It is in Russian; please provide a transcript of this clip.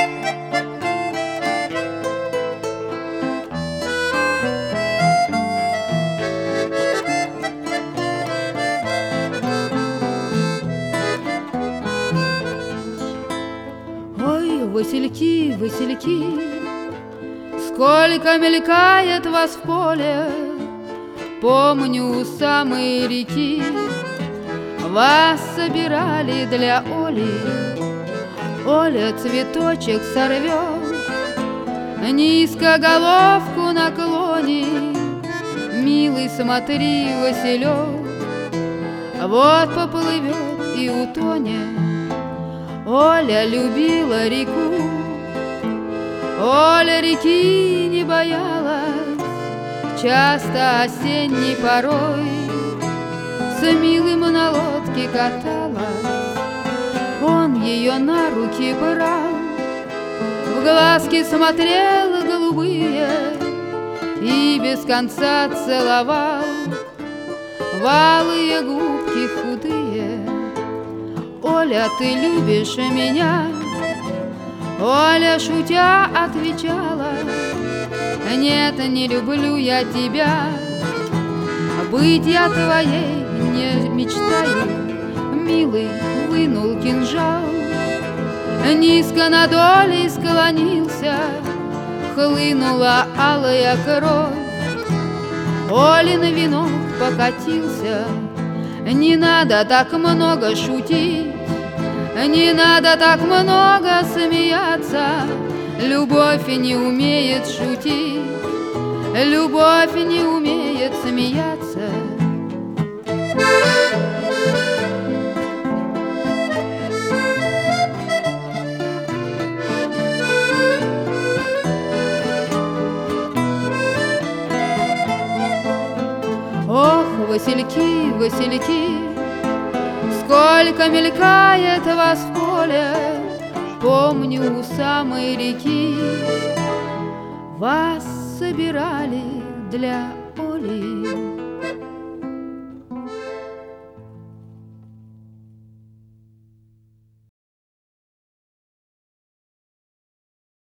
Ой, васильки, васильки, сколько мелькает вас в поле. Помню, у самой реки вас собирали для Оли. Оля цветочек сорвет, низко головку наклонит. Милый, смотри, Василек, вот поплывет и утонет. Оля любила реку, Оля реки не боялась, часто осенней порой с милым на лодке каталась. Он ее на руки брал, в глазки смотрел голубые и без конца целовал валые губки худые. Оля, ты любишь меня? Оля, шутя, отвечала: нет, не люблю я тебя, быть я твоей не мечтаю. Милый вынул кинжал, низко над Олей склонился, хлынула алая кровь, Олин венок покатился. Не надо так много шутить, не надо так много смеяться. Любовь не умеет шутить, любовь не умеет смеяться. Ох, васильки, васильки, сколько мелькает вас в поле. Помню, у самой реки вас собирали для Оли.